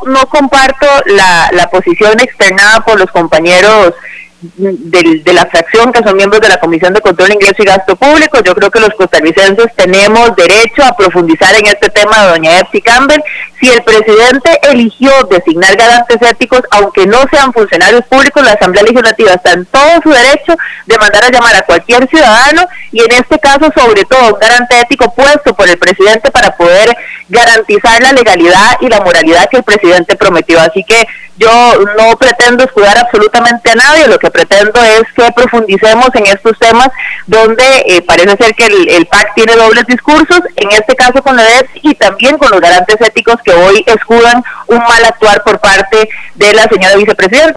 no comparto la posición externada por los compañeros de la fracción que son miembros de la Comisión de Control de Ingreso y Gasto Público. Yo creo que los costarricenses tenemos derecho a profundizar en este tema de doña Epsi Campbell. Si el presidente eligió designar garantes éticos, aunque no sean funcionarios públicos, la Asamblea Legislativa está en todo su derecho de mandar a llamar a cualquier ciudadano, y en este caso sobre todo un garante ético puesto por el presidente para poder garantizar la legalidad y la moralidad que el presidente prometió. Así que yo no pretendo escudar absolutamente a nadie, lo que pretendo es que profundicemos en estos temas donde parece ser que el PAC tiene dobles discursos, en este caso con la Epsi y también con los garantes éticos que hoy escudan un mal actuar por parte de la señora vicepresidenta.